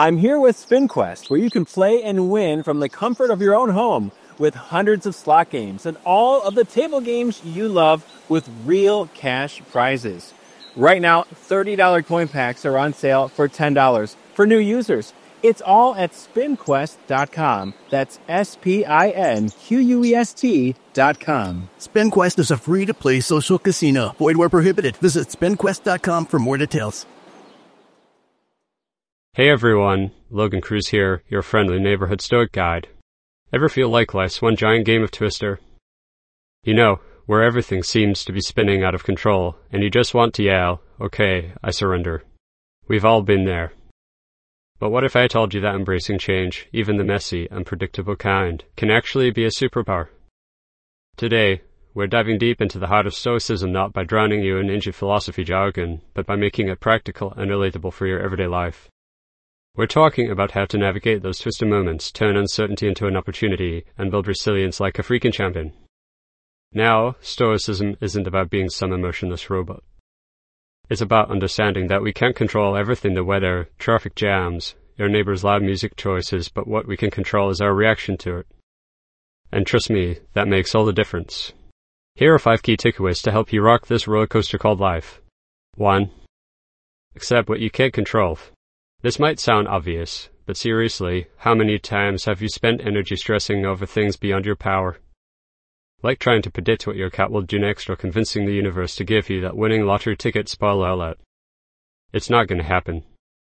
I'm here with SpinQuest, where you can play and win from the comfort of your own home with hundreds of slot games and all of the table games you love with real cash prizes. Right now, $30 coin packs are on sale for $10 for new users. It's all at SpinQuest.com. That's SpinQuest.com. SpinQuest is a free-to-play social casino. Void where prohibited. Visit SpinQuest.com for more details. Hey everyone, Logan Cruz here, your friendly neighborhood Stoic guide. Ever feel like life's one giant game of Twister? You know, where everything seems to be spinning out of control, and you just want to yell, okay, I surrender. We've all been there. But what if I told you that embracing change, even the messy, unpredictable kind, can actually be a superpower? Today, we're diving deep into the heart of Stoicism, not by drowning you in ancient philosophy jargon, but by making it practical and relatable for your everyday life. We're talking about how to navigate those twisted moments, turn uncertainty into an opportunity, and build resilience like a freaking champion. Now, Stoicism isn't about being some emotionless robot. It's about understanding that we can't control everything: the weather, traffic jams, your neighbor's loud music choices, but what we can control is our reaction to it. And trust me, that makes all the difference. Here are 5 key takeaways to help you rock this roller coaster called life. 1. Accept what you can't control. This might sound obvious, but seriously, how many times have you spent energy stressing over things beyond your power? Like trying to predict what your cat will do next or convincing the universe to give you that winning lottery ticket, spoiler alert. It's not going to happen.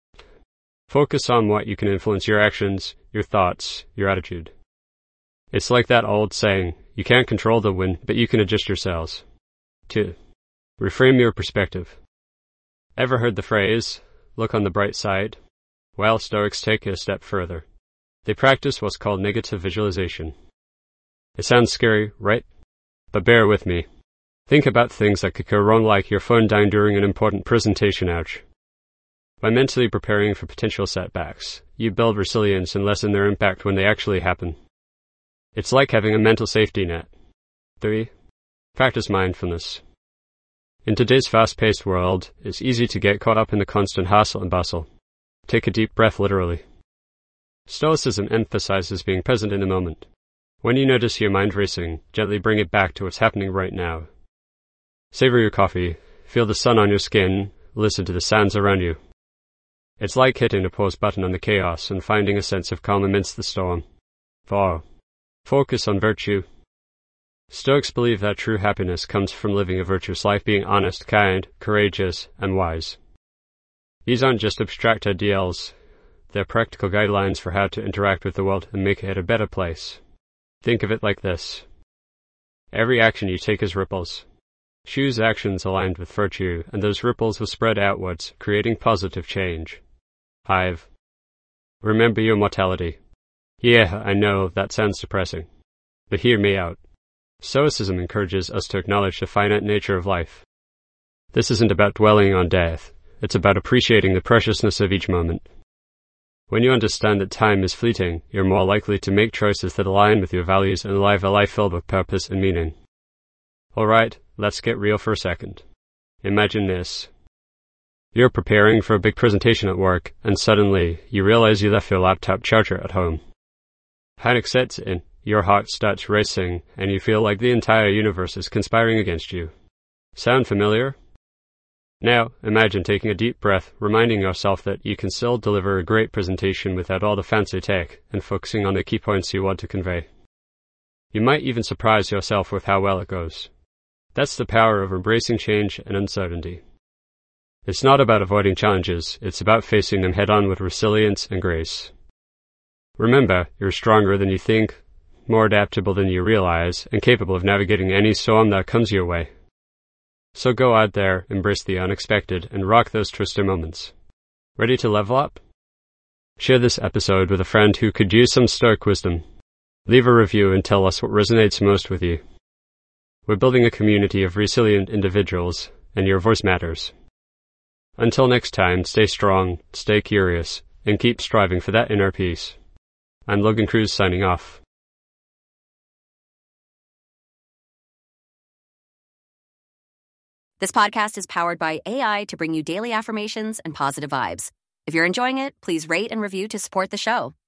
Focus on what you can influence: your actions, your thoughts, your attitude. It's like that old saying, you can't control the wind, but you can adjust your sails. 2. Reframe your perspective. Ever heard the phrase, look on the bright side? Well, Stoics take it a step further. They practice what's called negative visualization. It sounds scary, right? But bear with me. Think about things that could go wrong, like your phone dying during an important presentation. Ouch. By mentally preparing for potential setbacks, you build resilience and lessen their impact when they actually happen. It's like having a mental safety net. 3. Practice mindfulness. In today's fast-paced world, it's easy to get caught up in the constant hustle and bustle. Take a deep breath, literally. Stoicism emphasizes being present in the moment. When you notice your mind racing, gently bring it back to what's happening right now. Savor your coffee, feel the sun on your skin, listen to the sounds around you. It's like hitting the pause button on the chaos and finding a sense of calm amidst the storm. 4. Focus on virtue. Stoics believe that true happiness comes from living a virtuous life, being honest, kind, courageous, and wise. These aren't just abstract ideals, they're practical guidelines for how to interact with the world and make it a better place. Think of it like this. Every action you take is ripples. Choose actions aligned with virtue, and those ripples will spread outwards, creating positive change. 5. Remember your mortality. Yeah, I know, that sounds depressing. But hear me out. Stoicism encourages us to acknowledge the finite nature of life. This isn't about dwelling on death. It's about appreciating the preciousness of each moment. When you understand that time is fleeting, you're more likely to make choices that align with your values and live a life filled with purpose and meaning. Alright, let's get real for a second. Imagine this. You're preparing for a big presentation at work, and suddenly, you realize you left your laptop charger at home. Panic sets in, your heart starts racing, and you feel like the entire universe is conspiring against you. Sound familiar? Now, imagine taking a deep breath, reminding yourself that you can still deliver a great presentation without all the fancy tech, and focusing on the key points you want to convey. You might even surprise yourself with how well it goes. That's the power of embracing change and uncertainty. It's not about avoiding challenges, it's about facing them head-on with resilience and grace. Remember, you're stronger than you think, more adaptable than you realize, and capable of navigating any storm that comes your way. So go out there, embrace the unexpected, and rock those twisted moments. Ready to level up? Share this episode with a friend who could use some Stoic wisdom. Leave a review and tell us what resonates most with you. We're building a community of resilient individuals, and your voice matters. Until next time, stay strong, stay curious, and keep striving for that inner peace. I'm Logan Cruz signing off. This podcast is powered by AI to bring you daily affirmations and positive vibes. If you're enjoying it, please rate and review to support the show.